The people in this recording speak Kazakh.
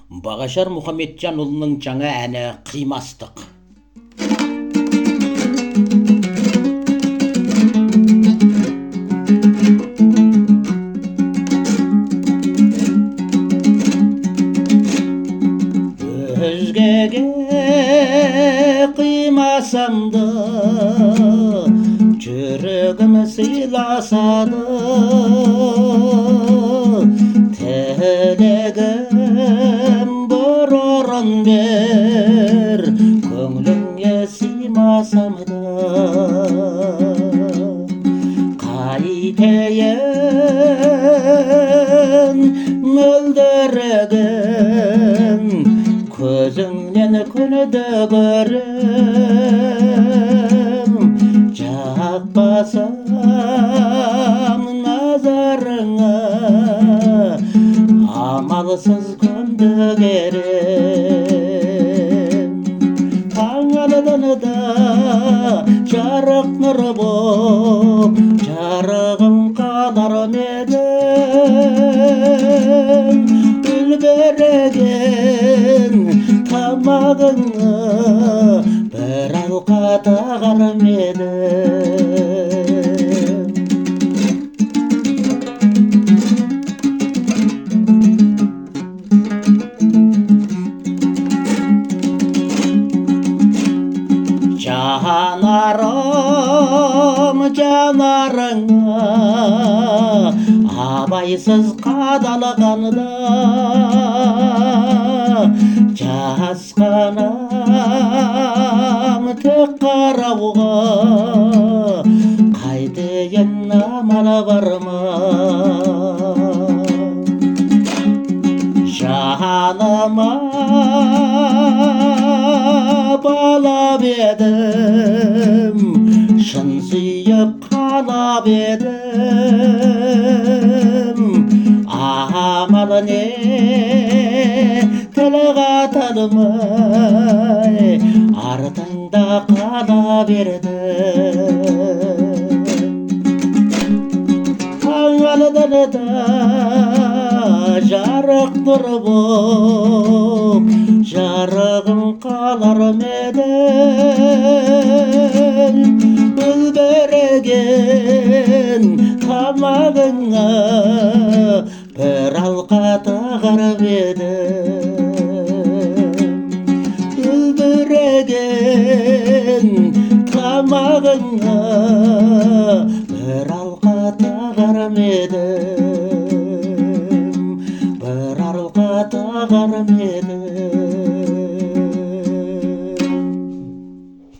Бағашар Мұхамеджанұлының жаңа әні «Қимастық». Өзгеге қимасам да, жүрегім сыйласады. Тілегім бір орын бер, көңліңе сыймасам да. Қайтейін мөлдіреген, көзіңнен күнді көрем. Жақпасам назарыңа, амалсыз көндігерем. Таң алдында жарық нұр боп, жарығым қалар едім. Үлбіреген тамағыңа бір алқа тағар едім. Жанарым жанарыңа абайсыз қадалғанда, жасқанам тек қарауға, қайтейін амал бар ма? Жаныма балап едім, шын сүйіп қалап едім. Амал не, тіл қатылмай, артыңда қала бердім. Таң алдында жарық нұр боп, жарығым қалар едім. Үлбіреген тамағыңа бір алқа тағар едім. Үлбіреген тамағыңа бір алқа тағар едім. Bir alqa tağar edім.